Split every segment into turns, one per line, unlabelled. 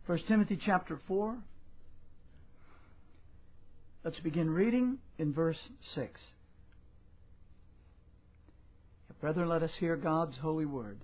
1 Timothy chapter 4. Let's begin reading in verse 6. Brethren, let us hear God's holy word.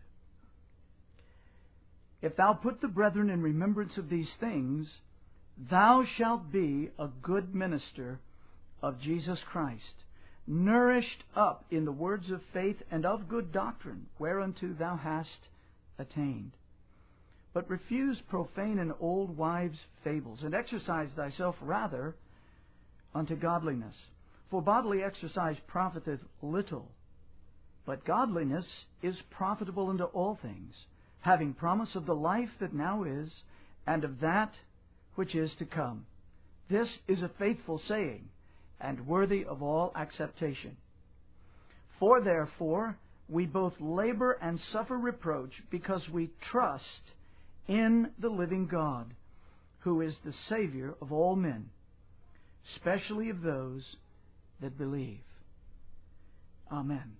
If thou put the brethren in remembrance of these things, thou shalt be a good minister of Jesus Christ, nourished up in the words of faith and of good doctrine, whereunto thou hast attained. But refuse profane and old wives' fables, and exercise thyself rather unto godliness. For bodily exercise profiteth little, but godliness is profitable unto all things, having promise of the life that now is, and of that which is to come. This is a faithful saying, and worthy of all acceptation. For therefore we both labor and suffer reproach, because we trust in the living God, who is the Savior of all men, especially of those that believe. Amen.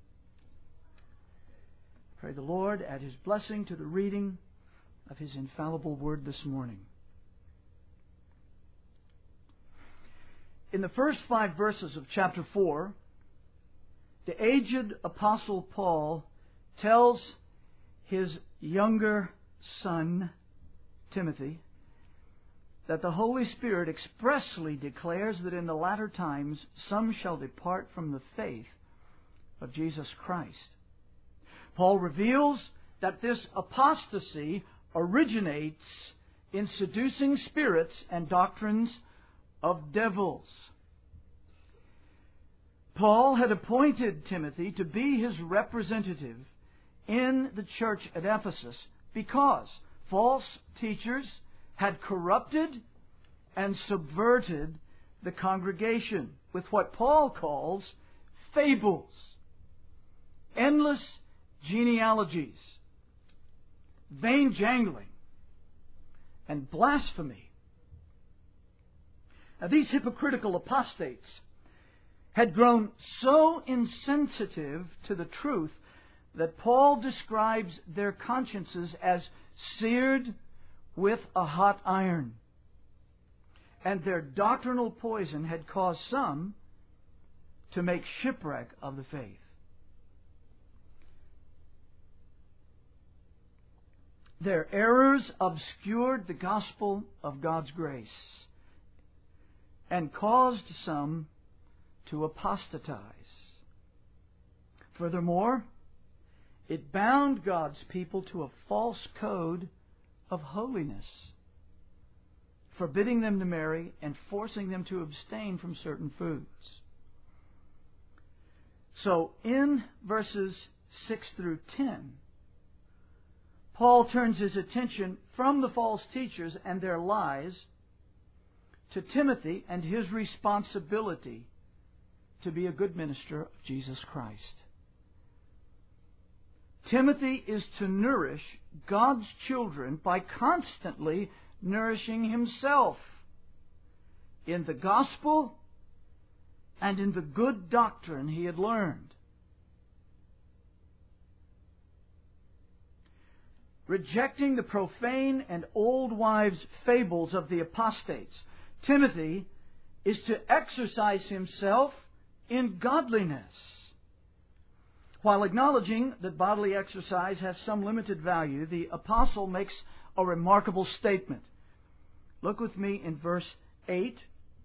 Pray the Lord add His blessing to the reading of His infallible word this morning. In the first 5 verses of chapter 4, the aged Apostle Paul tells his younger son, Timothy, that the Holy Spirit expressly declares that in the latter times some shall depart from the faith of Jesus Christ. Paul reveals that this apostasy originates in seducing spirits and doctrines of devils. Paul had appointed Timothy to be his representative in the church at Ephesus because false teachers had corrupted and subverted the congregation with what Paul calls fables, endless genealogies, vain jangling, and blasphemy. Now, these hypocritical apostates had grown so insensitive to the truth that Paul describes their consciences as seared with a hot iron. And their doctrinal poison had caused some to make shipwreck of the faith. Their errors obscured the gospel of God's grace and caused some to apostatize. Furthermore, it bound God's people to a false code of holiness, forbidding them to marry and forcing them to abstain from certain foods. So, in verses 6 through 10, Paul turns his attention from the false teachers and their lies to Timothy and his responsibility to be a good minister of Jesus Christ. Timothy is to nourish God's children by constantly nourishing himself in the gospel and in the good doctrine he had learned. Rejecting the profane and old wives' fables of the apostates, Timothy is to exercise himself in godliness. While acknowledging that bodily exercise has some limited value, the apostle makes a remarkable statement. Look with me in verse 8.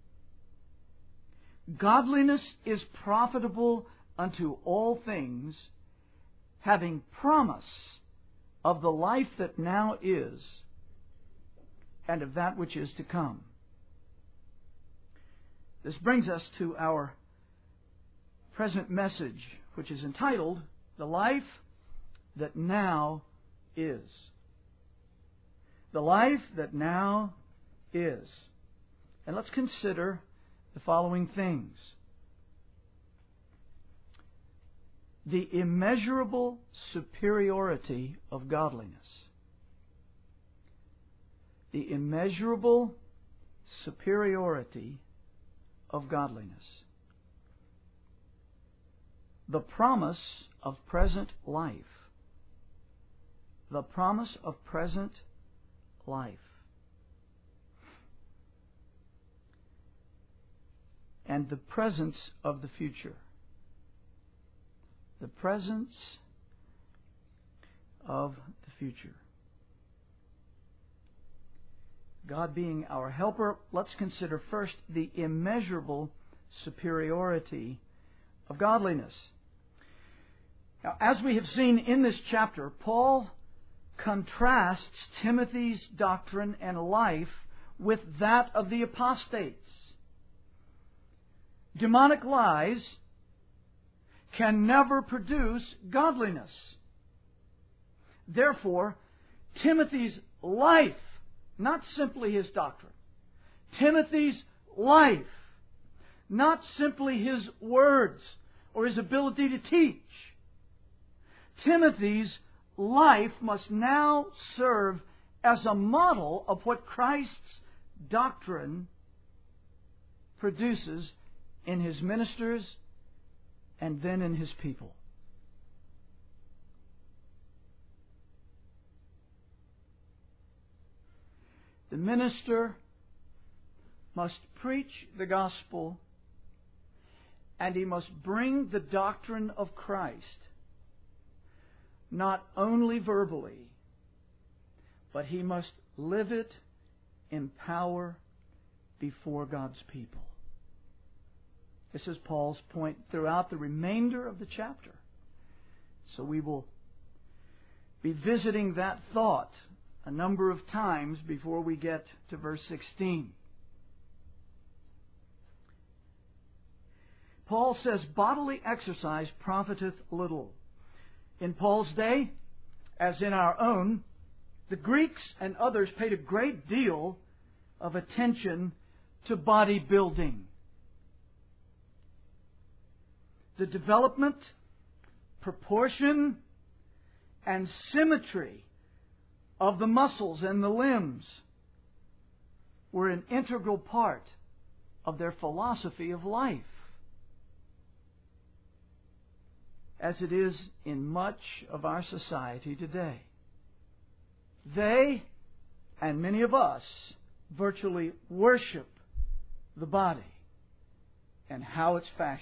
Godliness is profitable unto all things, having promise of the life that now is, and of that which is to come. This brings us to our present message, which is entitled, The Life That Now Is. The life that now is. And let's consider the following things. The immeasurable superiority of godliness. The immeasurable superiority of godliness. The promise of present life. The promise of present life. and the presence of the future. The presence of the future. God being our helper, let's consider first the immeasurable superiority of godliness. Now, as we have seen in this chapter, Paul contrasts Timothy's doctrine and life with that of the apostates. Demonic lies can never produce godliness. Therefore, Timothy's life, not simply his doctrine, Timothy's life, not simply his words or his ability to teach, Timothy's life must now serve as a model of what Christ's doctrine produces in his ministers and then in his people. The minister must preach the gospel, and he must bring the doctrine of Christ, not only verbally, but he must live it in power before God's people. This is Paul's point throughout the remainder of the chapter. So we will be visiting that thought a number of times before we get to verse 16. Paul says, bodily exercise profiteth little. In Paul's day, as in our own, the Greeks and others paid a great deal of attention to bodybuilding. The development, proportion, and symmetry of the muscles and the limbs were an integral part of their philosophy of life, as it is in much of our society today. They, and many of us, virtually worship the body and how it's fashioned.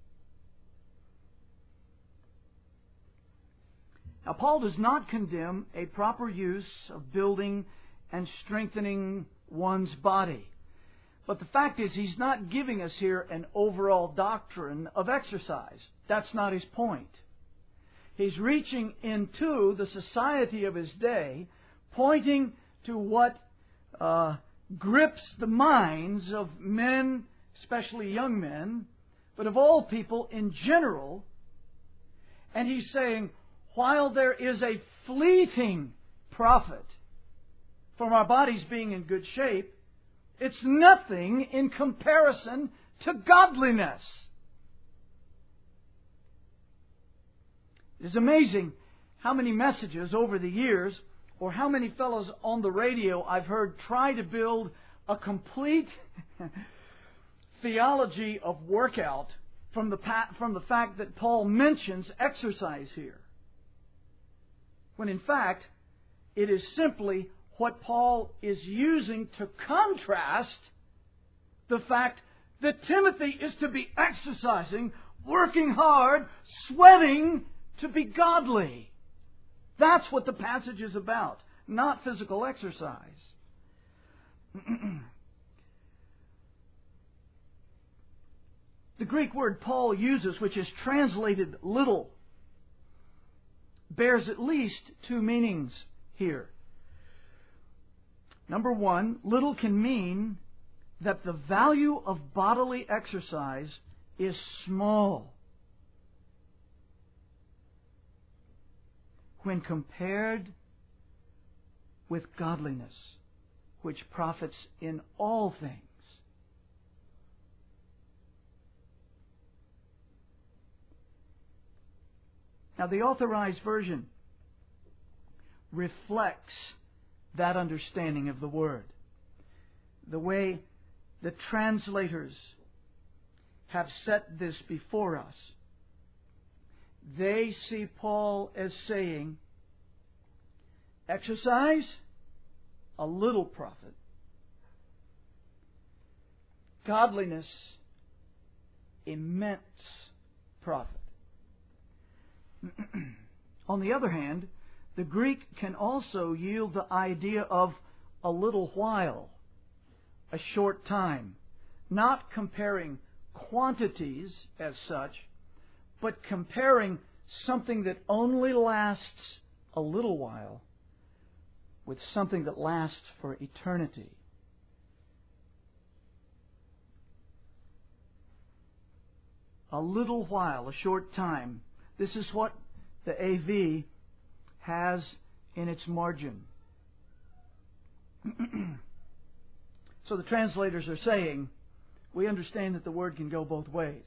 Now, Paul does not condemn a proper use of building and strengthening one's body. But the fact is, he's not giving us here an overall doctrine of exercise. That's not his point. He's reaching into the society of his day, pointing to what grips the minds of men, especially young men, but of all people in general. And he's saying, while there is a fleeting profit from our bodies being in good shape, it's nothing in comparison to godliness. It is amazing how many messages over the years, or how many fellows on the radio I've heard try to build a complete theology of workout from the fact that Paul mentions exercise here. When in fact, it is simply what Paul is using to contrast the fact that Timothy is to be exercising, working hard, sweating to be godly. That's what the passage is about, not physical exercise. The Greek word Paul uses, which is translated little, bears at least two meanings here. Number one, little can mean that the value of bodily exercise is small when compared with godliness, which profits in all things. Now, the Authorized Version reflects that understanding of the Word. The way the translators have set this before us, they see Paul as saying, exercise, a little profit. Godliness, immense profit. On the other hand, the Greek can also yield the idea of a little while, a short time, not comparing quantities as such, but comparing something that only lasts a little while with something that lasts for eternity. A little while, a short time. This is what the AV has in its margin. So the translators are saying, we understand that the word can go both ways.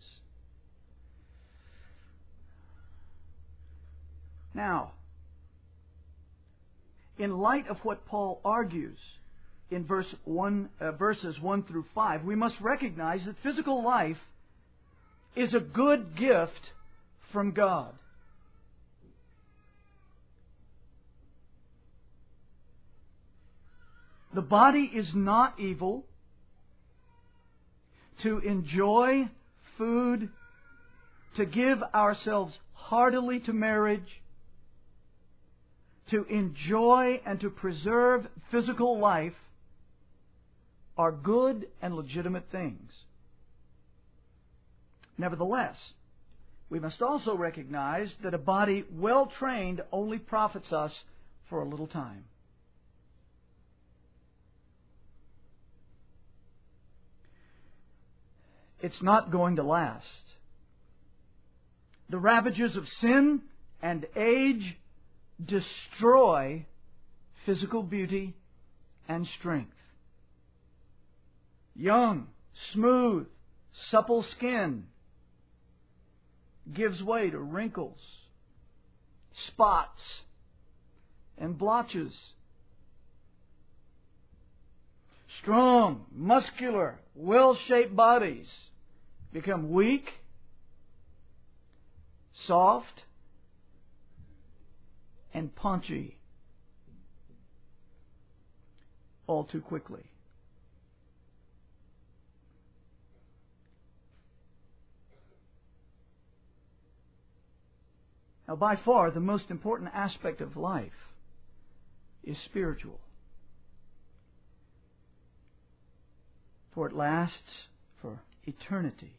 Now, in light of what Paul argues in verses 1 through 5, we must recognize that physical life is a good gift from God. The body is not evil. To enjoy food, to give ourselves heartily to marriage, to enjoy and to preserve physical life are good and legitimate things. Nevertheless, we must also recognize that a body well trained only profits us for a little time. It's not going to last. The ravages of sin and age destroy physical beauty and strength. Young, smooth, supple skin gives way to wrinkles, spots, and blotches. Strong, muscular, well-shaped bodies become weak, soft, and paunchy all too quickly. Now, by far, the most important aspect of life is spiritual. For it lasts for eternity.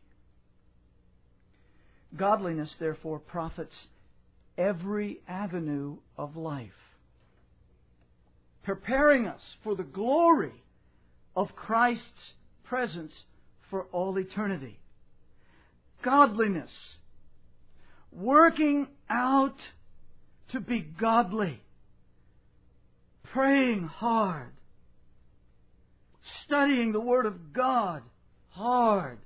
Godliness, therefore, profits every avenue of life, preparing us for the glory of Christ's presence for all eternity. Godliness, working out to be godly, praying hard, studying the Word of God hard,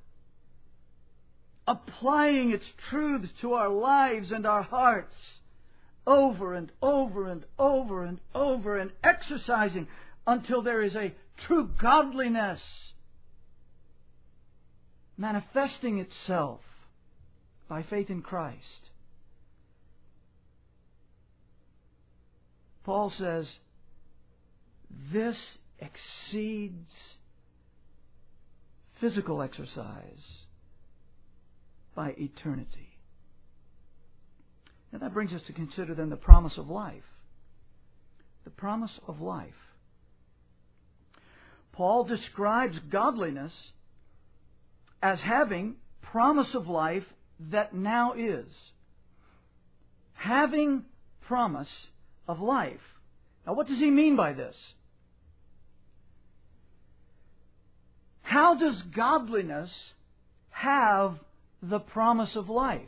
applying its truths to our lives and our hearts over and over and over and over, and exercising until there is a true godliness manifesting itself by faith in Christ. Paul says, this exceeds physical exercise by eternity. Now that brings us to consider then the promise of life. The promise of life. Paul describes godliness as having promise of life that now is. Having promise of life. Now what does he mean by this? How does godliness have the promise of life?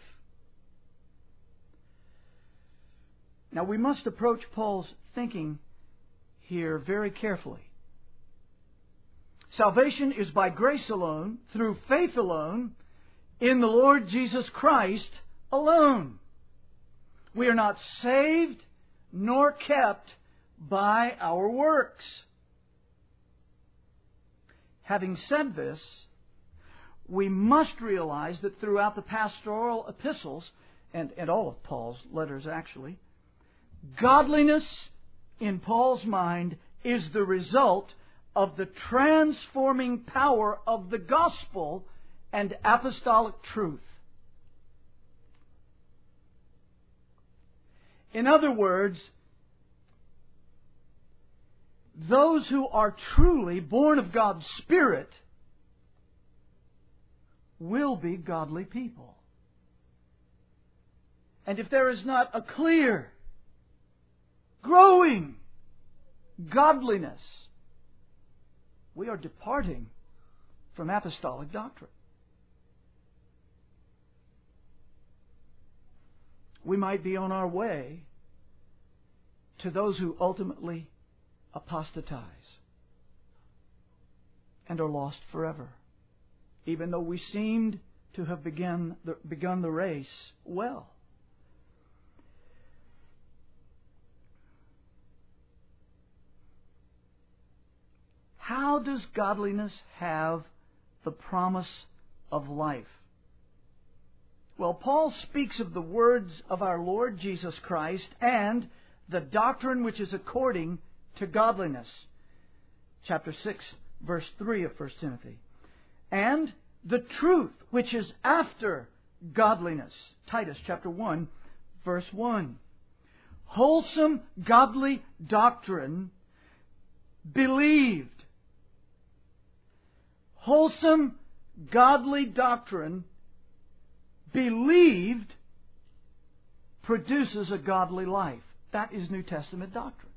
Now we must approach Paul's thinking here very carefully. Salvation is by grace alone, through faith alone, in the Lord Jesus Christ alone. We are not saved nor kept by our works. Having said this, we must realize that throughout the pastoral epistles, and all of Paul's letters actually, godliness in Paul's mind is the result of the transforming power of the gospel and apostolic truth. In other words, those who are truly born of God's Spirit will be godly people. And if there is not a clear, growing godliness, we are departing from apostolic doctrine. We might be on our way to those who ultimately apostatize and are lost forever, even though we seemed to have begun the race well. How does godliness have the promise of life? Well, Paul speaks of the words of our Lord Jesus Christ and the doctrine which is according to godliness. Chapter 6, verse 3 of 1 Timothy. And the truth which is after godliness. Titus chapter 1, verse 1. Wholesome, godly doctrine believed. Wholesome, godly doctrine believed produces a godly life. That is New Testament doctrine.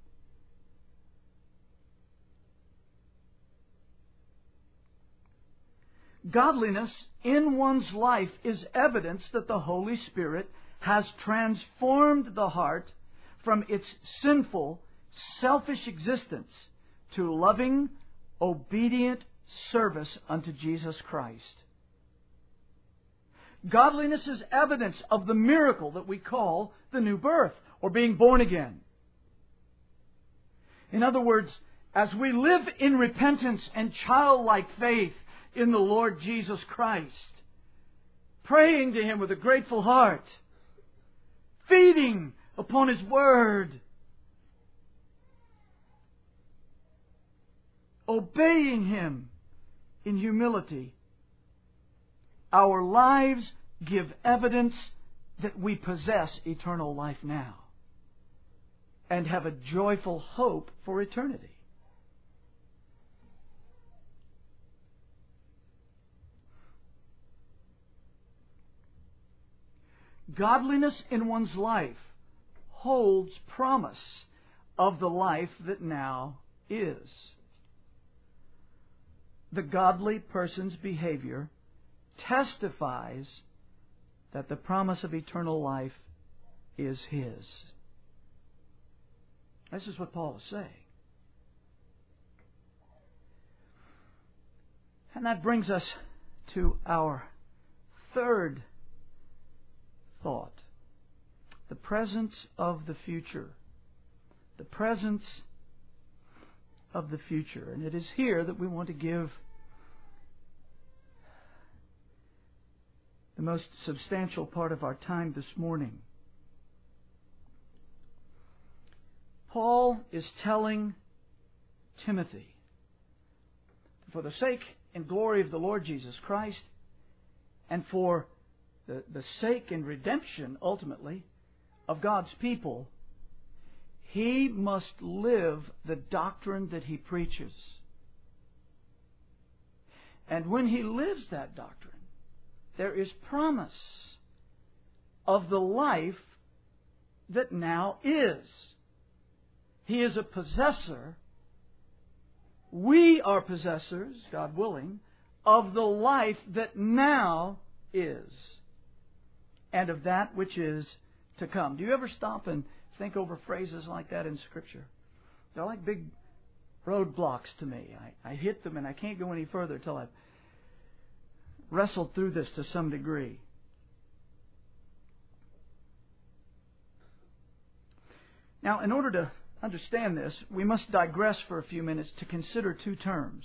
Godliness in one's life is evidence that the Holy Spirit has transformed the heart from its sinful, selfish existence to loving, obedient service unto Jesus Christ. Godliness is evidence of the miracle that we call the new birth, or being born again. In other words, as we live in repentance and childlike faith in the Lord Jesus Christ, praying to Him with a grateful heart, feeding upon His Word, obeying Him in humility, our lives give evidence that we possess eternal life now and have a joyful hope for eternity. Godliness in one's life holds promise of the life that now is. The godly person's behavior testifies that the promise of eternal life is his. This is what Paul is saying. And that brings us to our third thought. The presence of the future. The presence of the future. And it is here that we want to give the most substantial part of our time this morning. Paul is telling Timothy, for the sake and glory of the Lord Jesus Christ, and for the sake and redemption, ultimately, of God's people, he must live the doctrine that he preaches. And when he lives that doctrine, there is promise of the life that now is. He is a possessor. We are possessors, God willing, of the life that now is, and of that which is to come. Do you ever stop and think over phrases like that in Scripture? They're like big roadblocks to me. I hit them and I can't go any further until I've wrestled through this to some degree. Now, in order to understand this, we must digress for a few minutes to consider two terms.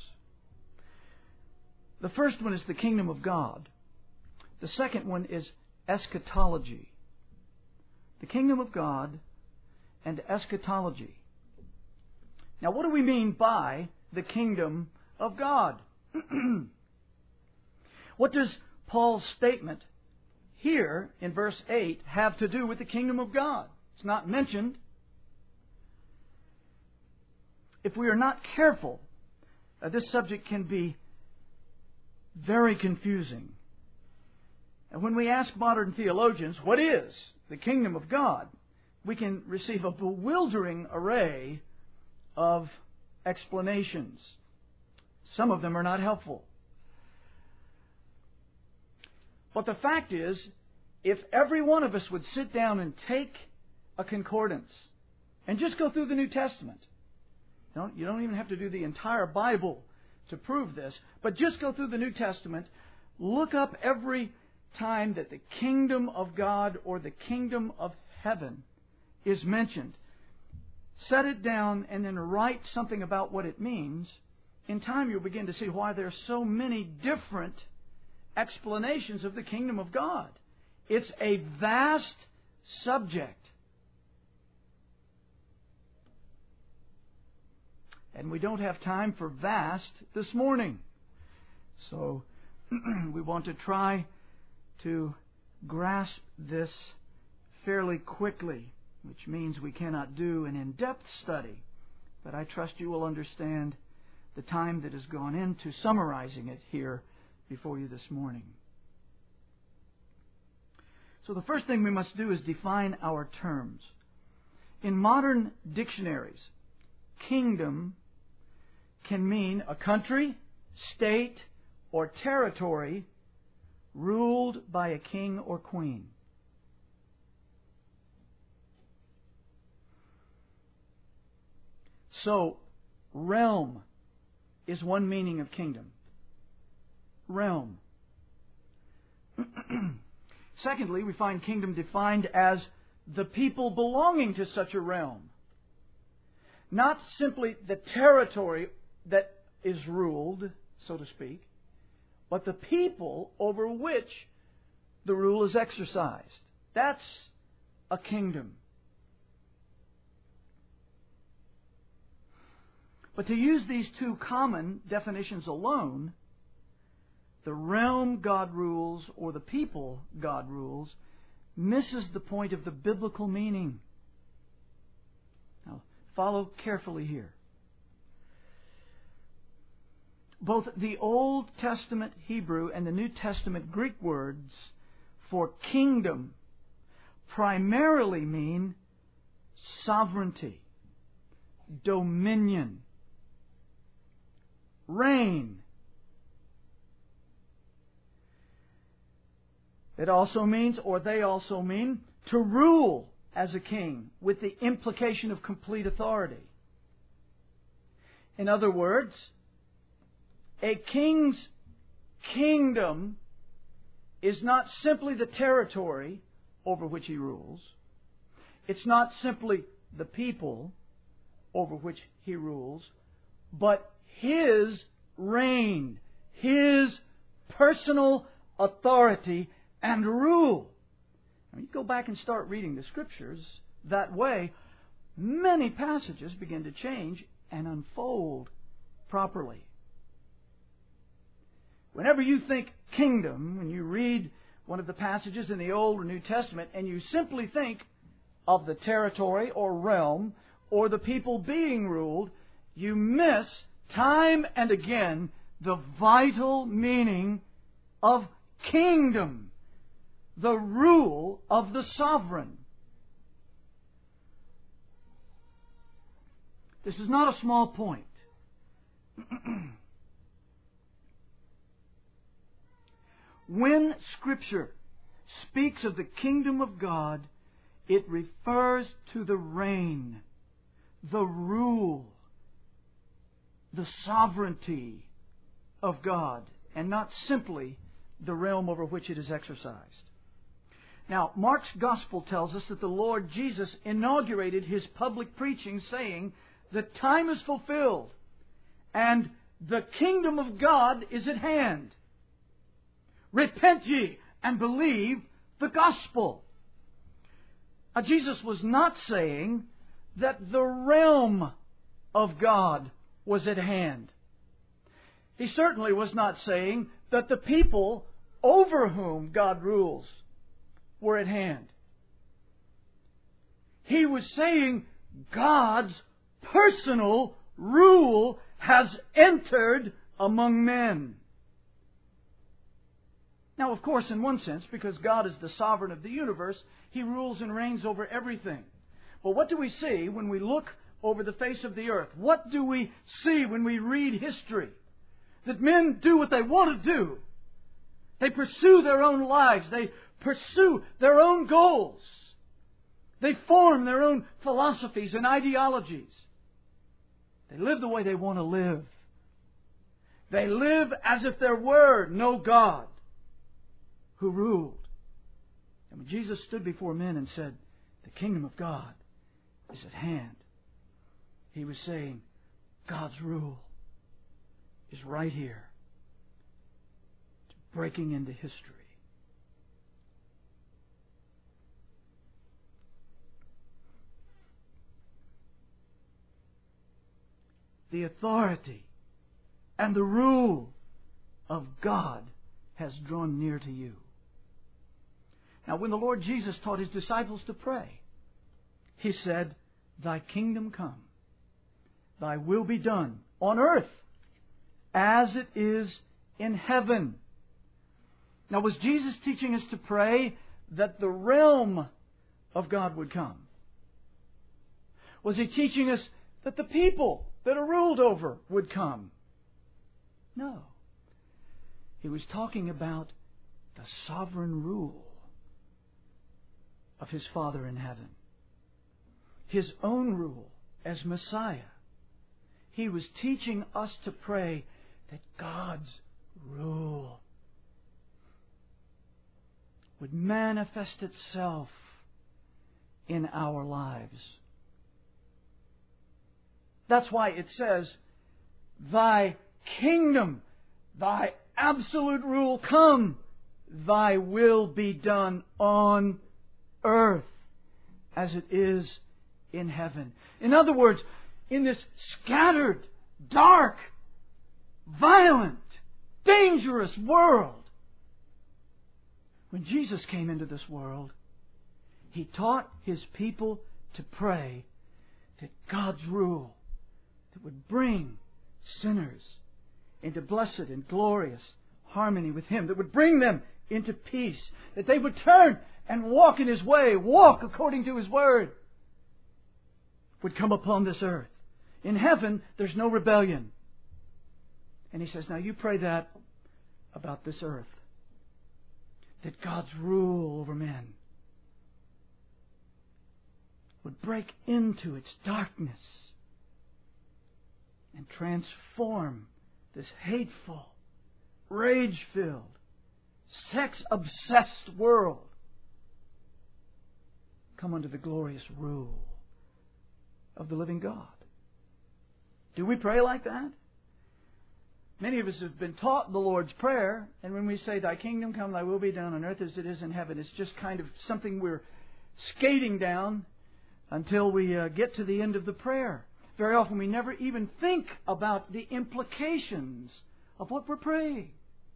The first one is the kingdom of God. The second one is eschatology. The kingdom of God and eschatology. Now, what do we mean by the kingdom of God? What does Paul's statement here in verse 8 have to do with the kingdom of God? It's not mentioned. If we are not careful, this subject can be very confusing. And when we ask modern theologians, what is the kingdom of God? We can receive a bewildering array of explanations. Some of them are not helpful. But the fact is, if every one of us would sit down and take a concordance and just go through the New Testament, you don't even have to do the entire Bible to prove this, but just go through the New Testament, look up every time that the kingdom of God or the kingdom of heaven is mentioned, set it down, and then write something about what it means. In time you'll begin to see why there are so many different explanations of the kingdom of God. It's a vast subject. And we don't have time for vast this morning. So we want to try to grasp this fairly quickly, which means we cannot do an in-depth study. But I trust you will understand the time that has gone into summarizing it here before you this morning. So the first thing we must do is define our terms. In modern dictionaries, kingdom can mean a country, state, or territory ruled by a king or queen. So, realm is one meaning of kingdom. Realm. Secondly, we find kingdom defined as the people belonging to such a realm. Not simply the territory that is ruled, so to speak, but the people over which the rule is exercised. That's a kingdom. But to use these two common definitions alone, the realm God rules or the people God rules, misses the point of the biblical meaning. Now, follow carefully here. Both the Old Testament Hebrew and the New Testament Greek words for kingdom primarily mean sovereignty, dominion, reign. It also means, or they also mean, to rule as a king with the implication of complete authority. In other words, a king's kingdom is not simply the territory over which he rules. It's not simply the people over which he rules, but his reign, his personal authority and rule. When you go back and start reading the Scriptures that way, many passages begin to change and unfold properly. Whenever you think kingdom, when you read one of the passages in the Old or New Testament, and you simply think of the territory or realm or the people being ruled, you miss time and again the vital meaning of kingdom, the rule of the sovereign. This is not a small point. When Scripture speaks of the kingdom of God, it refers to the reign, the rule, the sovereignty of God, and not simply the realm over which it is exercised. Now, Mark's Gospel tells us that the Lord Jesus inaugurated His public preaching saying, "The time is fulfilled, and the kingdom of God is at hand. Repent ye and believe the gospel." Now, Jesus was not saying that the realm of God was at hand. He certainly was not saying that the people over whom God rules were at hand. He was saying God's personal rule has entered among men. Now, of course, in one sense, because God is the sovereign of the universe, He rules and reigns over everything. But what do we see when we look over the face of the earth? What do we see when we read history? That men do what they want to do. They pursue their own lives. They pursue their own goals. They form their own philosophies and ideologies. They live the way they want to live. They live as if there were no God who ruled. And when Jesus stood before men and said, "The kingdom of God is at hand," He was saying, God's rule is right here. It's breaking into history. The authority and the rule of God has drawn near to you. Now, when the Lord Jesus taught His disciples to pray, He said, "Thy kingdom come, Thy will be done on earth as it is in heaven." Now, was Jesus teaching us to pray that the realm of God would come? Was He teaching us that the people that are ruled over would come? No. He was talking about the sovereign rule of His Father in heaven. His own rule as Messiah. He was teaching us to pray that God's rule would manifest itself in our lives. That's why it says, "Thy kingdom, Thy absolute rule come, Thy will be done on earth as it is in heaven." In other words, in this scattered, dark, violent, dangerous world, when Jesus came into this world, He taught His people to pray that God's rule that would bring sinners into blessed and glorious harmony with Him, that would bring them into peace, that they would turn and walk in His way, walk according to His Word, would come upon this earth. In heaven, there's no rebellion. And He says, now you pray that about this earth. That God's rule over men would break into its darkness and transform this hateful, rage-filled, sex-obsessed world come under the glorious rule of the living God. Do we pray like that? Many of us have been taught the Lord's Prayer, and when we say, "Thy kingdom come, Thy will be done on earth as it is in heaven," it's just kind of something we're skating down until we get to the end of the prayer. Very often we never even think about the implications of what we're praying.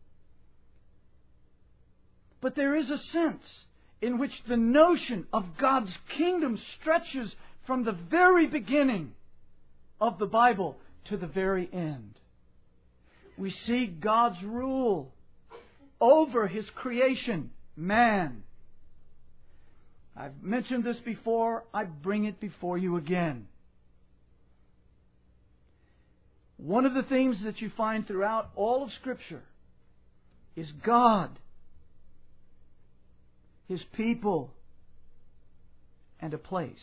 But there is a sense in which the notion of God's kingdom stretches from the very beginning of the Bible to the very end. We see God's rule over His creation, man. I've mentioned this before. I bring it before you again. One of the themes that you find throughout all of Scripture is God, His people, and a place.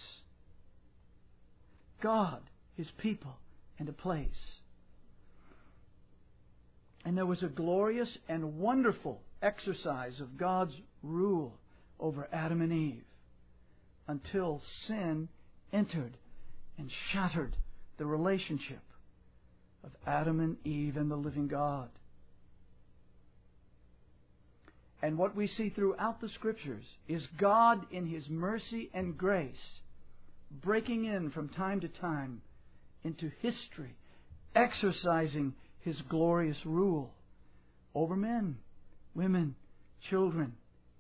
God, His people, and a place. And there was a glorious and wonderful exercise of God's rule over Adam and Eve until sin entered and shattered the relationship of Adam and Eve and the living God. And what we see throughout the Scriptures is God in His mercy and grace breaking in from time to time into history, exercising His glorious rule over men, women, children.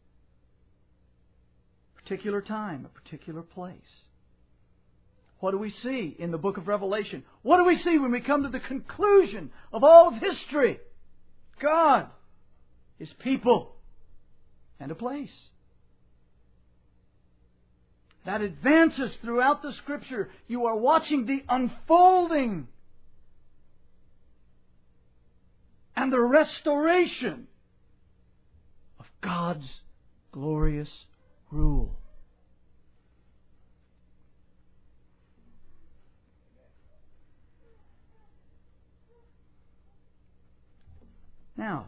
Particular time, a particular place. What do we see in the book of Revelation? What do we see when we come to the conclusion of all of history? God, His people, and a place. That advances throughout the Scripture. You are watching the unfolding and the restoration of God's glorious rule. Now,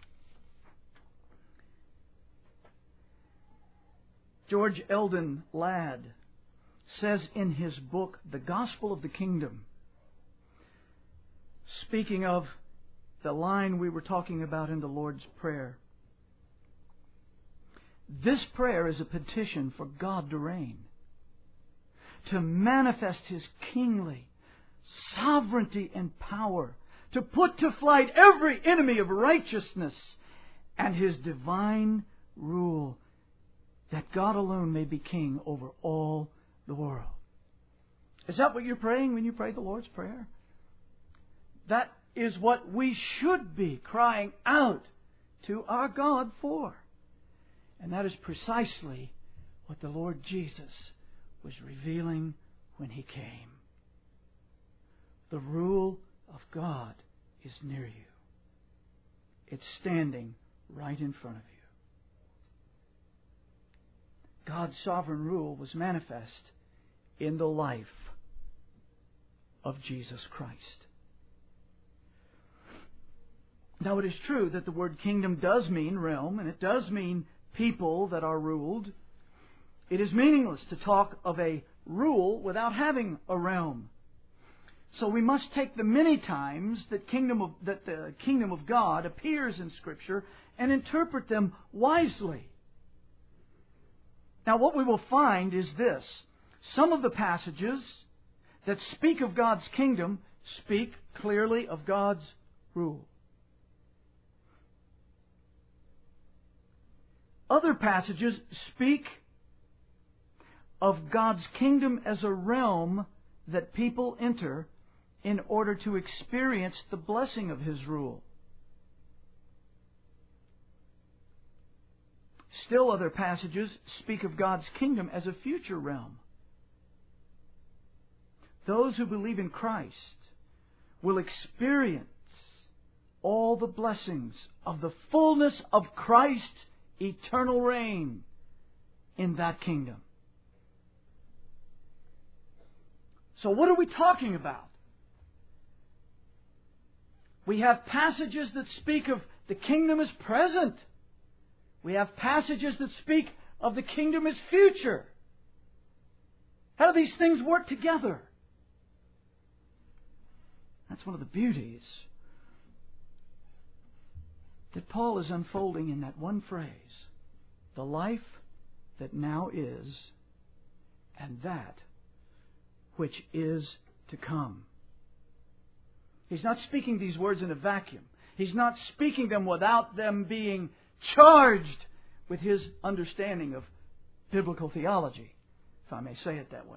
George Eldon Ladd says in his book, The Gospel of the Kingdom, speaking of the line we were talking about in the Lord's Prayer, this prayer is a petition for God to reign, to manifest His kingly sovereignty and power, to put to flight every enemy of righteousness, and His divine rule, that God alone may be king over all the world. Is that what you're praying when you pray the Lord's Prayer? That is what we should be crying out to our God for. And that is precisely what the Lord Jesus was revealing when He came. The rule of God is near you. It's standing right in front of you. God's sovereign rule was manifest in the life of Jesus Christ. Now, it is true that the word kingdom does mean realm, and it does mean people that are ruled. It is meaningless to talk of a rule without having a realm. So we must take the many times that the kingdom of God appears in Scripture and interpret them wisely. Now, what we will find is this. Some of the passages that speak of God's kingdom speak clearly of God's rule. Other passages speak of God's kingdom as a realm that people enter in order to experience the blessing of His rule. Still other passages speak of God's kingdom as a future realm. Those who believe in Christ will experience all the blessings of the fullness of Christ's eternal reign in that kingdom. So what are we talking about? We have passages that speak of the kingdom as present. We have passages that speak of the kingdom as future. How do these things work together? That's one of the beauties that Paul is unfolding in that one phrase. The life that now is, and that which is to come. He's not speaking these words in a vacuum. He's not speaking them without them being charged with his understanding of biblical theology, if I may say it that way.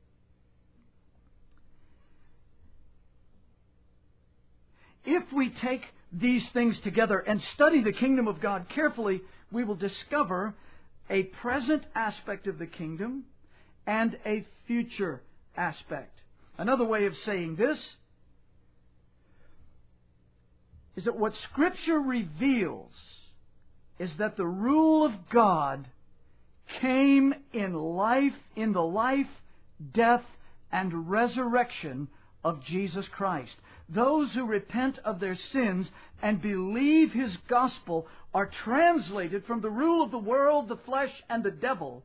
If we take these things together and study the kingdom of God carefully, we will discover a present aspect of the kingdom and a future aspect. Another way of saying this is that what Scripture reveals is that the rule of God came in the life, death, and resurrection of Jesus Christ. Those who repent of their sins and believe His gospel are translated from the rule of the world, the flesh, and the devil,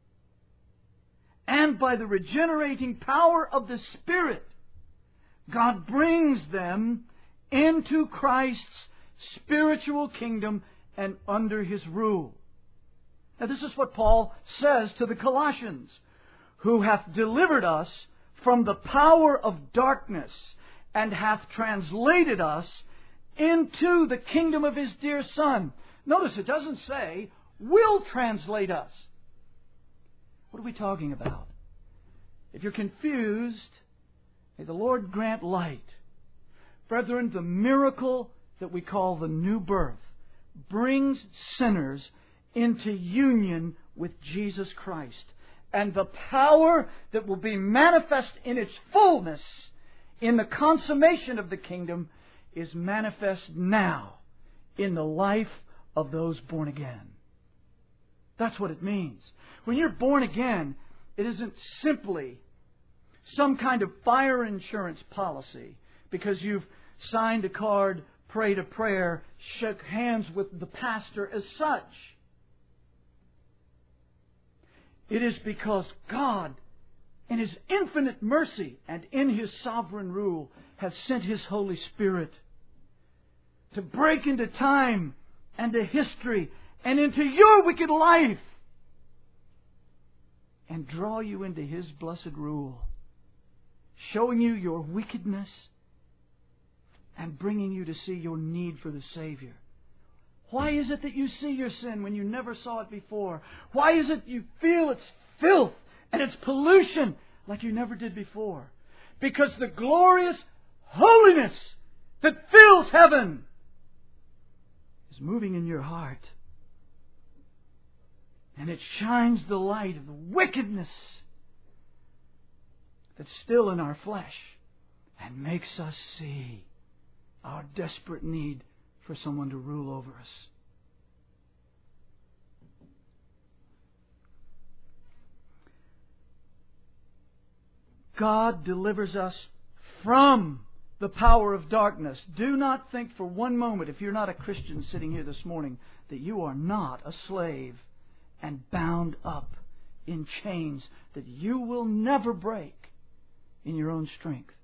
and by the regenerating power of the Spirit, God brings them into Christ's spiritual kingdom and under His rule. Now, this is what Paul says to the Colossians, who hath delivered us from the power of darkness and hath translated us into the kingdom of His dear Son, Notice it doesn't say, will translate us. What are we talking about? If you're confused, may the Lord grant light. Brethren, the miracle that we call the new birth brings sinners into union with Jesus Christ. And the power that will be manifest in its fullness in the consummation of the kingdom is manifest now in the life of those born again. That's what it means. When you're born again, it isn't simply some kind of fire insurance policy because you've signed a card, prayed a prayer, shook hands with the pastor as such. It is because God, in His infinite mercy and in His sovereign rule, has sent His Holy Spirit to break into time and to history and into your wicked life and draw you into His blessed rule, showing you your wickedness and bringing you to see your need for the Savior. Why is it that you see your sin when you never saw it before? Why is it you feel its filth and its pollution like you never did before? Because the glorious holiness that fills heaven is moving in your heart. And it shines the light of the wickedness that's still in our flesh and makes us see our desperate need for someone to rule over us. God delivers us from the power of darkness. Do not think for one moment, if you're not a Christian sitting here this morning, that you are not a slave and bound up in chains that you will never break in your own strength.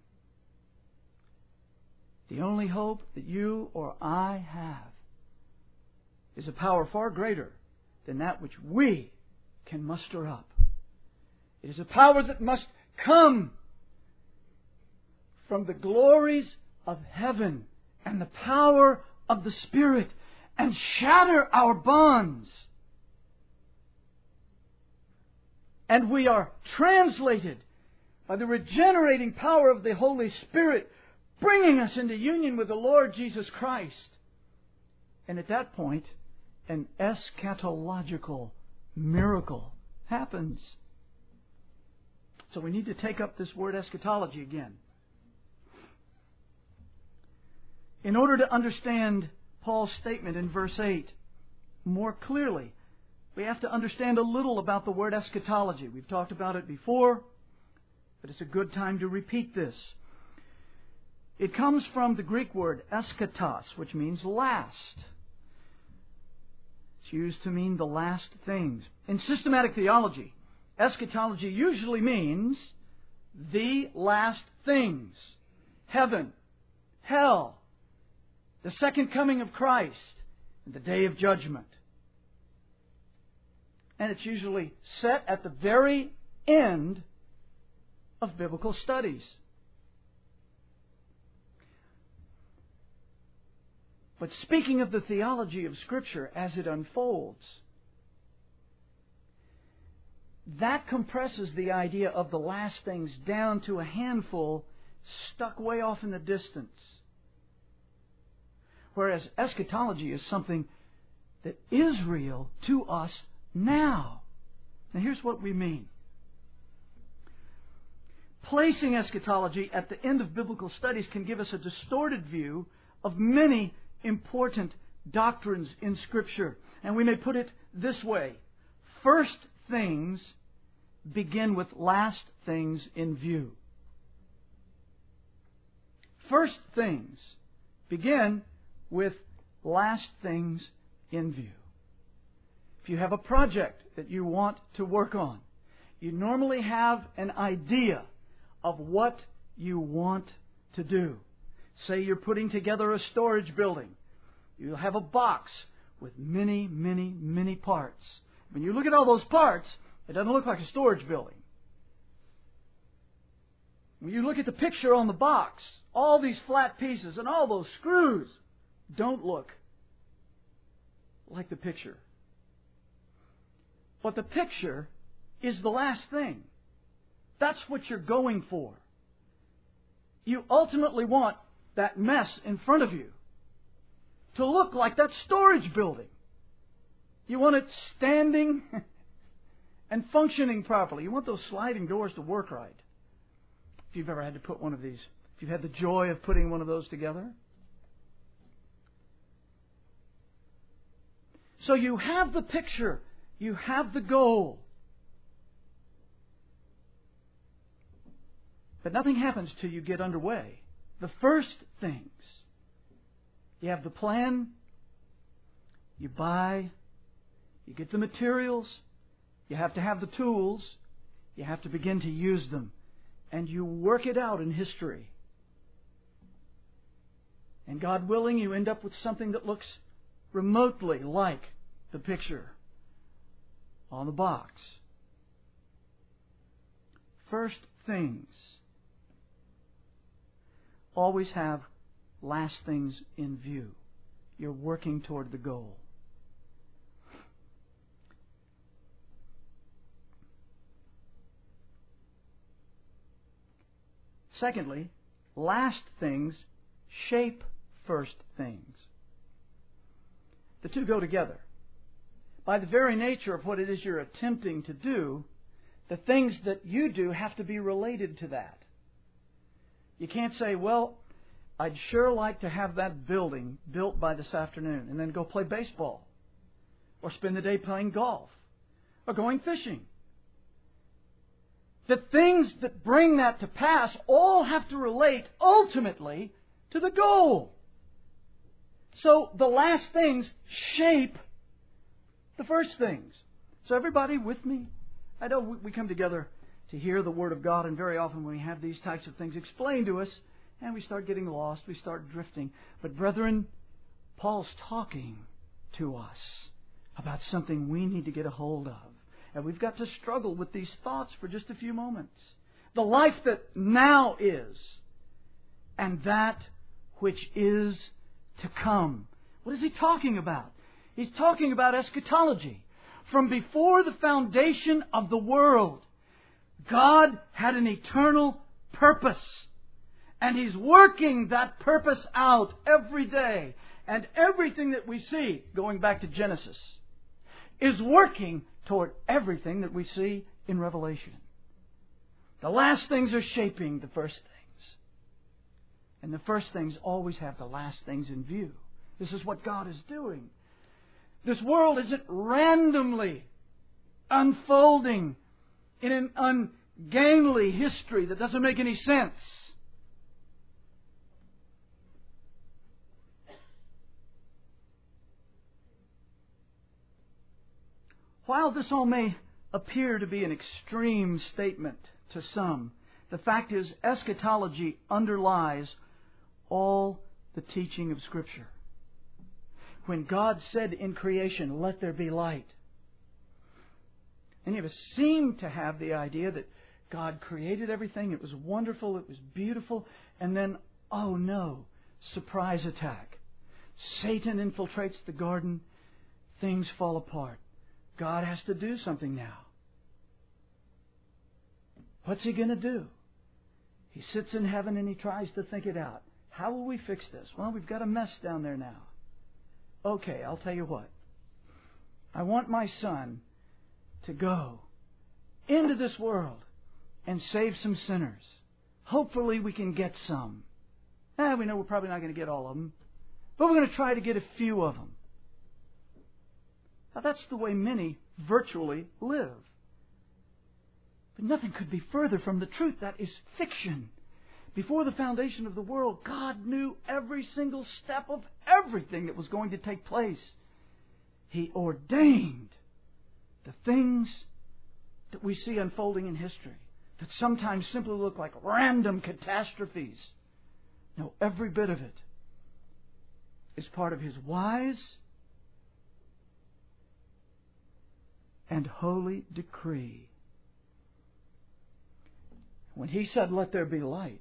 The only hope that you or I have is a power far greater than that which we can muster up. It is a power that must come from the glories of heaven and the power of the Spirit and shatter our bonds. And we are translated by the regenerating power of the Holy Spirit, bringing us into union with the Lord Jesus Christ. And at that point, an eschatological miracle happens. So we need to take up this word eschatology again. In order to understand Paul's statement in verse 8 more clearly, we have to understand a little about the word eschatology. We've talked about it before, but it's a good time to repeat this. It comes from the Greek word eschatos, which means last. It's used to mean the last things. In systematic theology, eschatology usually means the last things. Heaven, hell, the second coming of Christ, and the day of judgment. And it's usually set at the very end of biblical studies. But speaking of the theology of Scripture as it unfolds, that compresses the idea of the last things down to a handful stuck way off in the distance. Whereas eschatology is something that is real to us now. Now here's what we mean. Placing eschatology at the end of biblical studies can give us a distorted view of many important doctrines in Scripture. And we may put it this way. First things begin with last things in view. First things begin with last things in view. If you have a project that you want to work on, you normally have an idea of what you want to do. Say you're putting together a storage building. You'll have a box with many, many, many parts. When you look at all those parts, it doesn't look like a storage building. When you look at the picture on the box, all these flat pieces and all those screws don't look like the picture. But the picture is the last thing. That's what you're going for. You ultimately want that mess in front of you to look like that storage building. You want it standing and functioning properly. You want those sliding doors to work right. If you've ever had to put one of these, if you've had the joy of putting one of those together. So you have the picture. You have the goal. But nothing happens till you get underway. The first things. You have the plan. You buy. You get the materials. You have to have the tools. You have to begin to use them. And you work it out in history. And God willing, you end up with something that looks remotely like the picture on the box. First things. Always have last things in view. You're working toward the goal. Secondly, last things shape first things. The two go together. By the very nature of what it is you're attempting to do, the things that you do have to be related to that. You can't say, well, I'd sure like to have that building built by this afternoon and then go play baseball or spend the day playing golf or going fishing. The things that bring that to pass all have to relate ultimately to the goal. So the last things shape the first things. So everybody with me? I know we come together to hear the Word of God, and very often when we have these types of things explained to us, and we start getting lost, we start drifting. But brethren, Paul's talking to us about something we need to get a hold of. And we've got to struggle with these thoughts for just a few moments. The life that now is, and that which is to come. What is he talking about? He's talking about eschatology. From before the foundation of the world, God had an eternal purpose. And He's working that purpose out every day. And everything that we see, going back to Genesis, is working toward everything that we see in Revelation. The last things are shaping the first things. And the first things always have the last things in view. This is what God is doing. This world isn't randomly unfolding in an ungainly history that doesn't make any sense. While this all may appear to be an extreme statement to some, the fact is eschatology underlies all the teaching of Scripture. When God said in creation, "Let there be light," any of us seem to have the idea that God created everything, it was wonderful, it was beautiful, and then, oh no, surprise attack. Satan infiltrates the garden, things fall apart. God has to do something now. What's He going to do? He sits in heaven and He tries to think it out. How will we fix this? Well, we've got a mess down there now. Okay, I'll tell you what. I want my Son to go into this world and save some sinners. Hopefully we can get some. We know we're probably not going to get all of them, but we're going to try to get a few of them. Now, that's the way many virtually live. But nothing could be further from the truth. That is fiction. Before the foundation of the world, God knew every single step of everything that was going to take place. He ordained the things that we see unfolding in history that sometimes simply look like random catastrophes. No, every bit of it is part of His wise and holy decree. When He said, "Let there be light,"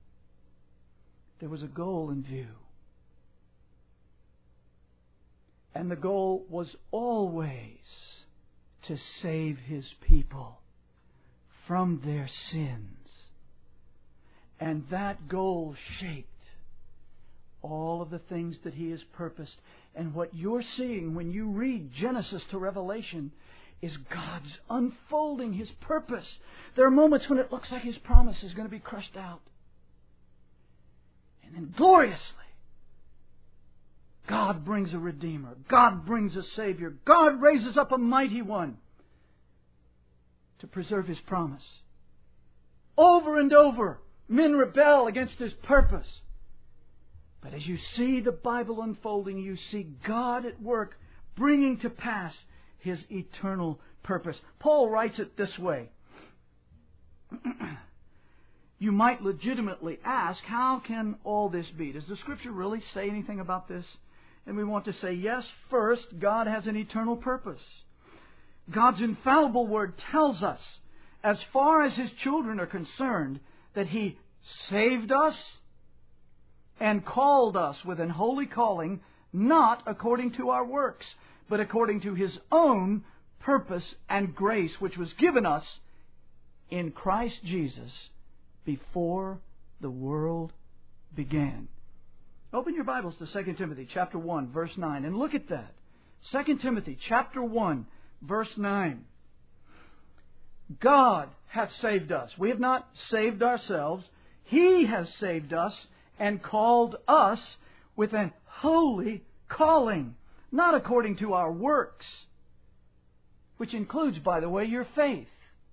there was a goal in view. And the goal was always to save His people from their sins. And that goal shaped all of the things that He has purposed. And what you're seeing when you read Genesis to Revelation is God's unfolding His purpose. There are moments when it looks like His promise is going to be crushed out. And then gloriously, God brings a Redeemer. God brings a Savior. God raises up a mighty one to preserve His promise. Over and over, men rebel against His purpose. But as you see the Bible unfolding, you see God at work bringing to pass His eternal purpose. Paul writes it this way. You might legitimately ask, how can all this be? Does the Scripture really say anything about this? And we want to say, yes, first, God has an eternal purpose. God's infallible Word tells us, as far as His children are concerned, that He saved us and called us with an holy calling, not according to our works, but according to His own purpose and grace, which was given us in Christ Jesus before the world began. Open your Bibles to 2 Timothy chapter 1, verse 9, and look at that. 2 Timothy chapter 1, verse 9. God hath saved us. We have not saved ourselves. He has saved us and called us with an holy calling, not according to our works, which includes, by the way, your faith.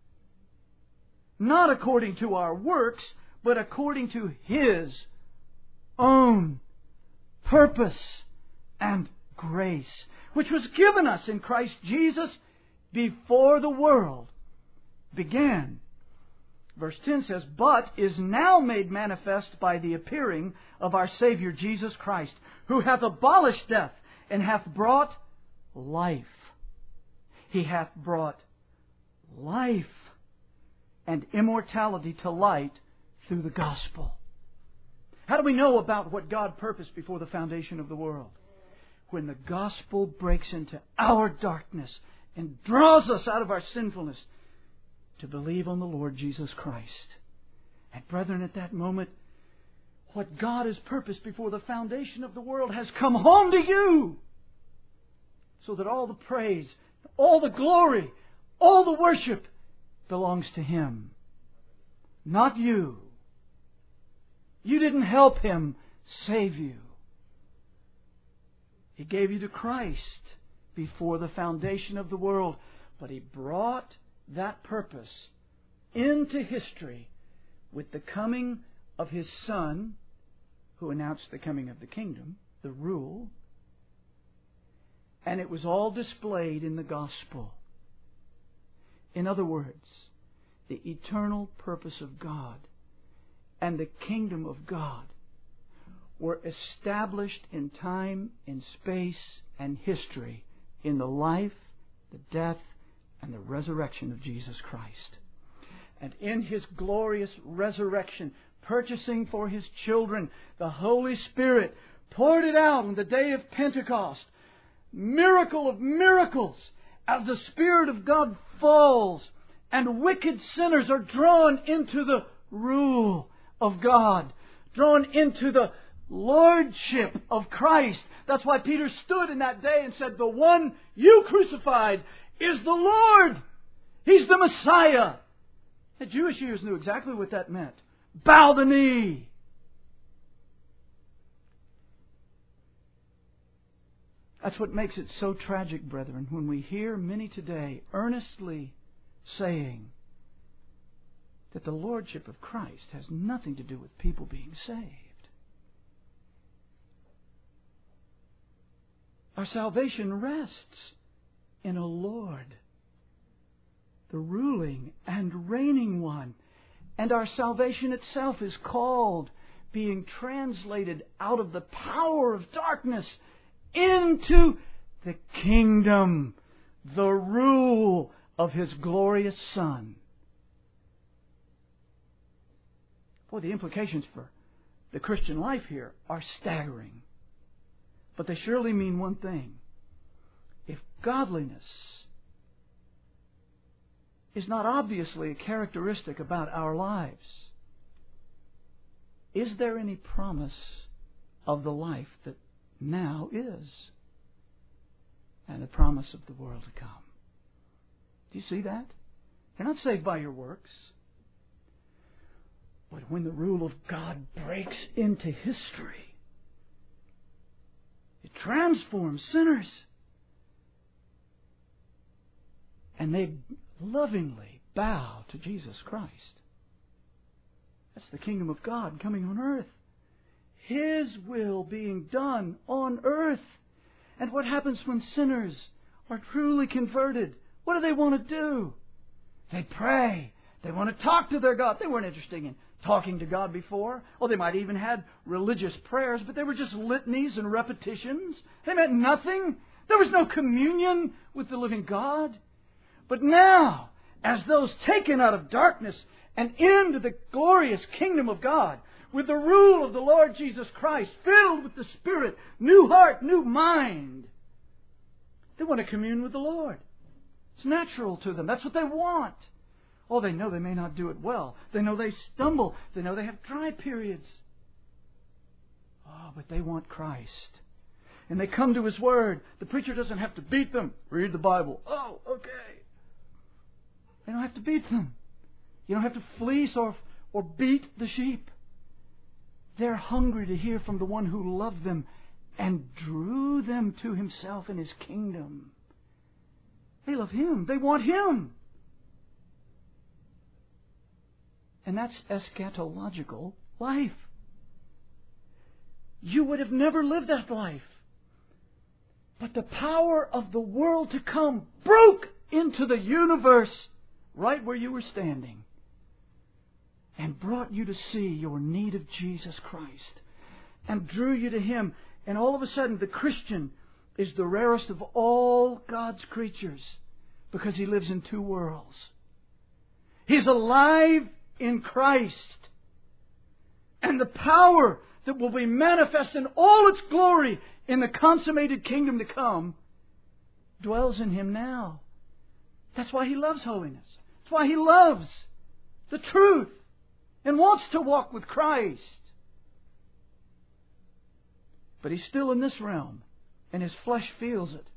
Not according to our works, but according to His own purpose and grace, which was given us in Christ Jesus before the world began. Verse 10 says, but is now made manifest by the appearing of our Savior Jesus Christ, who hath abolished death and hath brought life. He hath brought life and immortality to light through the gospel. How do we know about what God purposed before the foundation of the world? When the gospel breaks into our darkness and draws us out of our sinfulness to believe on the Lord Jesus Christ. And brethren, at that moment, what God has purposed before the foundation of the world has come home to you, so that all the praise, all the glory, all the worship belongs to Him, not you. You didn't help Him save you. He gave you to Christ before the foundation of the world, but He brought that purpose into history with the coming of His Son, who announced the coming of the kingdom, the rule, and it was all displayed in the gospel. In other words, the eternal purpose of God and the kingdom of God were established in time, in space, and history in the life, the death, and the resurrection of Jesus Christ. And in His glorious resurrection, purchasing for His children the Holy Spirit, poured it out on the day of Pentecost. Miracle of miracles, as the Spirit of God falls and wicked sinners are drawn into the rule of God, drawn into the lordship of Christ. That's why Peter stood in that day and said, the one you crucified is the Lord. He's the Messiah. The Jewish ears knew exactly what that meant. Bow the knee. That's what makes it so tragic, brethren, when we hear many today earnestly saying that the Lordship of Christ has nothing to do with people being saved. Our salvation rests in a Lord, the ruling and reigning one. And our salvation itself is called being translated out of the power of darkness into the kingdom, the rule of His glorious Son. Boy, the implications for the Christian life here are staggering. But they surely mean one thing. if godliness is not obviously a characteristic about our lives, is there any promise of the life that now is and the promise of the world to come? Do you see that? You're not saved by your works. But when the rule of God breaks into history, it transforms sinners. And they lovingly bow to Jesus Christ. That's the kingdom of God coming on earth. His will being done on earth. And what happens when sinners are truly converted? What do they want to do? They pray. They want to talk to their God. They weren't interested in talking to God before. Or they might even had religious prayers, but they were just litanies and repetitions. They meant nothing. There was no communion with the living God. But now, as those taken out of darkness and into the glorious kingdom of God, with the rule of the Lord Jesus Christ, filled with the Spirit, new heart, new mind, they want to commune with the Lord. It's natural to them. That's what they want. Oh, they know they may not do it well. They know they stumble. They know they have dry periods. Oh, but they want Christ. And they come to His Word. The preacher doesn't have to beat them. Read the Bible. Oh, okay. They don't have to beat them. You don't have to fleece or beat the sheep. They're hungry to hear from the one who loved them and drew them to Himself in His kingdom. They love Him. They want Him. And that's eschatological life. You would have never lived that life. But the power of the world to come broke into the universe right where you were standing and brought you to see your need of Jesus Christ and drew you to Him. And all of a sudden, the Christian is the rarest of all God's creatures because he lives in two worlds. He's alive in Christ. And the power that will be manifest in all its glory in the consummated kingdom to come dwells in him now. That's why he loves holiness. That's why he loves the truth and wants to walk with Christ. But he's still in this realm, and his flesh feels it.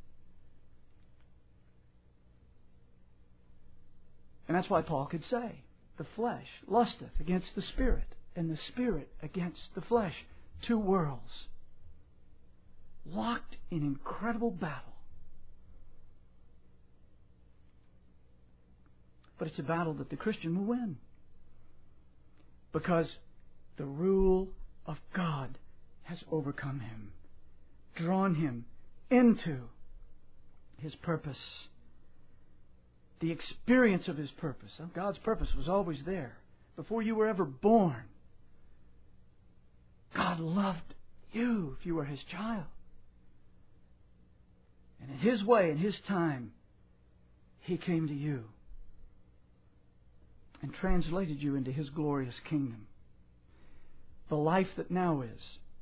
And that's why Paul could say, the flesh lusteth against the Spirit, and the Spirit against the flesh. Two worlds locked in incredible battle. But it's a battle that the Christian will win, because the rule of God has overcome him, drawn him into His purpose. The experience of His purpose. God's purpose was always there. Before you were ever born, God loved you if you were His child. And in His way, in His time, He came to you and translated you into His glorious kingdom. The life that now is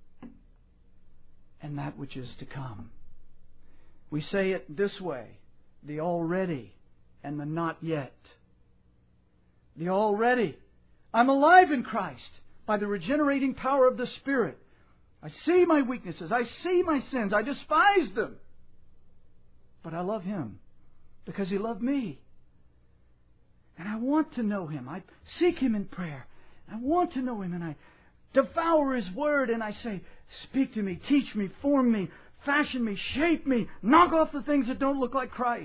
and that which is to come. We say it this way: the already and the not yet. The already. I'm alive in Christ by the regenerating power of the Spirit. I see my weaknesses. I see my sins. I despise them. But I love Him because He loved me. And I want to know Him. I seek Him in prayer. I want to know Him, and I devour His Word, and I say, speak to me, teach me, form me, fashion me, shape me, knock off the things that don't look like Christ.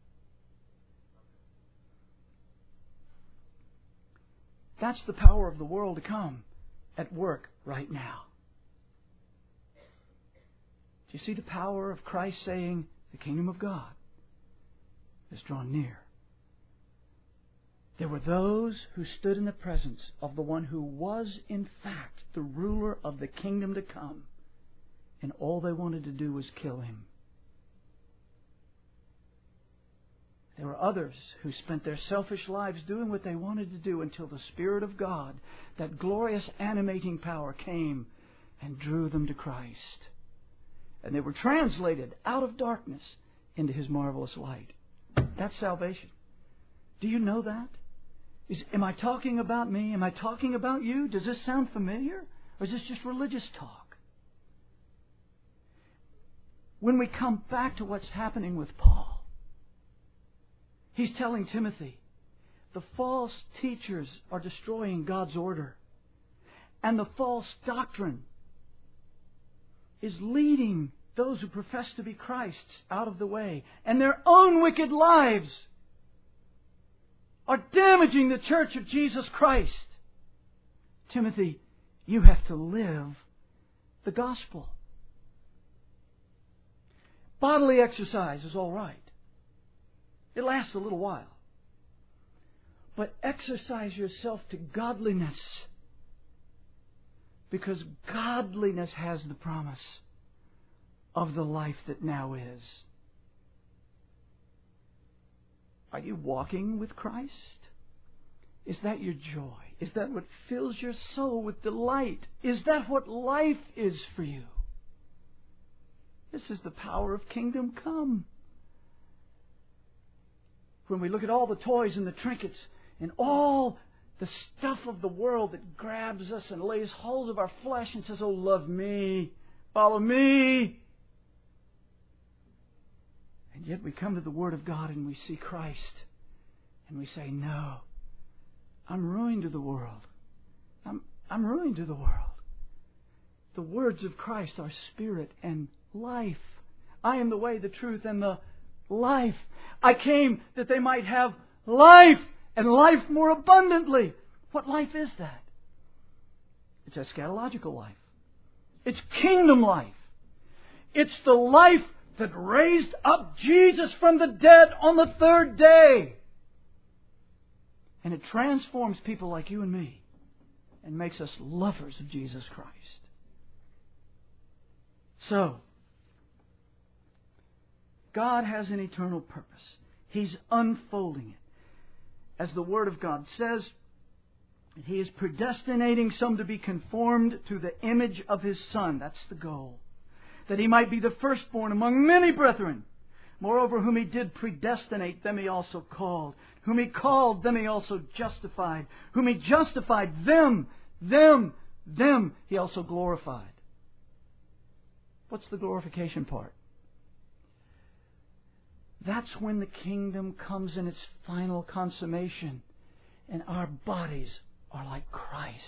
That's the power of the world to come at work right now. Do you see the power of Christ saying, the kingdom of God is drawn near? There were those who stood in the presence of the one who was, in fact, the ruler of the kingdom to come, and all they wanted to do was kill Him. There were others who spent their selfish lives doing what they wanted to do until the Spirit of God, that glorious animating power, came and drew them to Christ. And they were translated out of darkness into His marvelous light. That's salvation. Do you know that? Am I talking about me? Am I talking about you? Does this sound familiar? Or is this just religious talk? When we come back to what's happening with Paul, he's telling Timothy, the false teachers are destroying God's order. And the false doctrine is leading those who profess to be Christ's out of the way. And their own wicked lives are damaging the church of Jesus Christ. Timothy, you have to live the gospel. Bodily exercise is all right. It lasts a little while. But exercise yourself to godliness, because godliness has the promise of the life that now is. Are you walking with Christ? Is that your joy? Is that what fills your soul with delight? Is that what life is for you? This is the power of kingdom come. When we look at all the toys and the trinkets and all the stuff of the world that grabs us and lays hold of our flesh and says, oh, love me, follow me. And yet we come to the Word of God and we see Christ and we say, no, I'm ruined to the world. I'm ruined to the world. The words of Christ are spirit and life. I am the way, the truth, and the life. I came that they might have life and life more abundantly. What life is that? It's eschatological life. It's kingdom life. It's the life that raised up Jesus from the dead on the third day. And it transforms people like you and me and makes us lovers of Jesus Christ. So, God has an eternal purpose. He's unfolding it. As the Word of God says, He is predestinating some to be conformed to the image of His Son. That's the goal. That He might be the firstborn among many brethren. Moreover, whom He did predestinate, them He also called. Whom He called, them He also justified. Whom He justified, them He also glorified. What's the glorification part? That's when the kingdom comes in its final consummation and our bodies are like Christ's.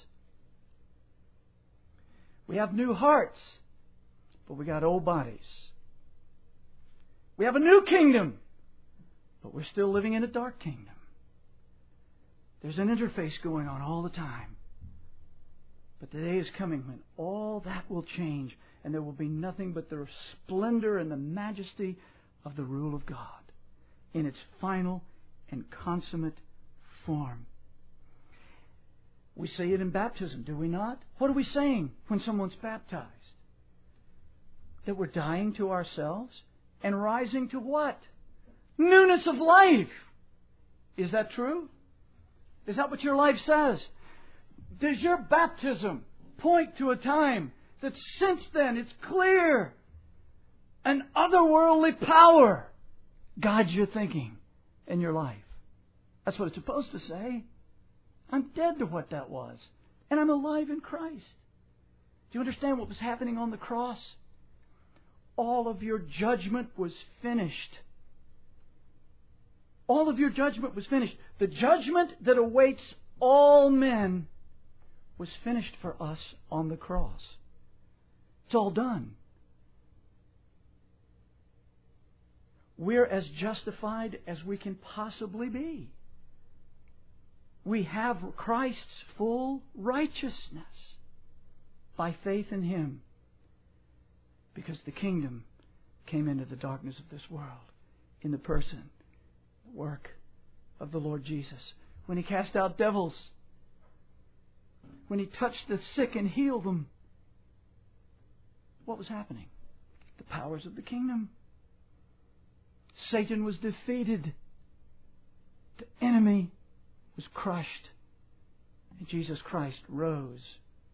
We have new hearts, but we got old bodies. We have a new kingdom, but we're still living in a dark kingdom. There's an interface going on all the time. But the day is coming when all that will change and there will be nothing but the splendor and the majesty of the rule of God in its final and consummate form. We say it in baptism, do we not? What are we saying when someone's baptized? That we're dying to ourselves and rising to what? Newness of life. Is that true? Is that what your life says? Does your baptism point to a time that since then it's clear an otherworldly power guides your thinking and your life? That's what it's supposed to say. I'm dead to what that was, and I'm alive in Christ. Do you understand what was happening on the cross? All of your judgment was finished. All of your judgment was finished. The judgment that awaits all men was finished for us on the cross. It's all done. We're as justified as we can possibly be. We have Christ's full righteousness by faith in Him, because the kingdom came into the darkness of this world in the person, the work of the Lord Jesus. When He cast out devils, when He touched the sick and healed them, what was happening? The powers of the kingdom. Satan was defeated. The enemy was crushed. And Jesus Christ rose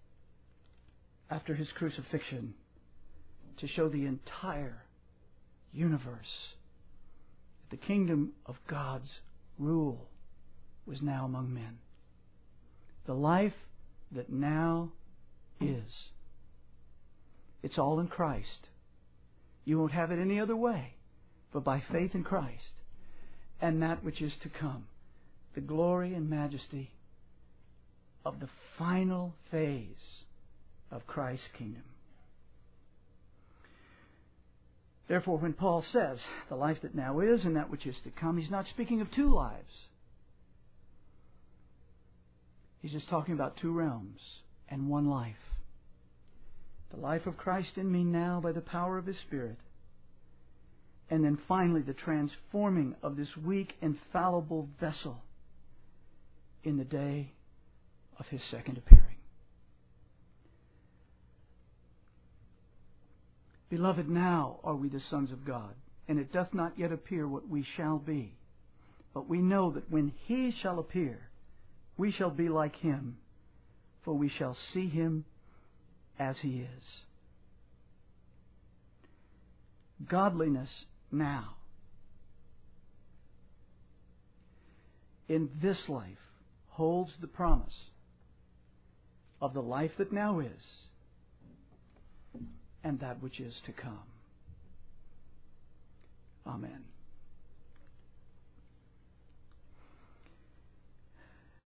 after His crucifixion to show the entire universe. The kingdom of God's rule was now among men. The life that now is. It's all in Christ. You won't have it any other way but by faith in Christ and that which is to come. The glory and majesty of the final phase of Christ's kingdom. Therefore, when Paul says the life that now is and that which is to come, he's not speaking of two lives. He's just talking about two realms and one life. The life of Christ in me now by the power of His Spirit. And then finally the transforming of this weak and fallible vessel in the day of His second appearing. Beloved, now are we the sons of God, and it doth not yet appear what we shall be. But we know that when He shall appear, we shall be like Him, for we shall see Him as He is. Godliness now, in this life, holds the promise of the life that now is and that which is to come. Amen.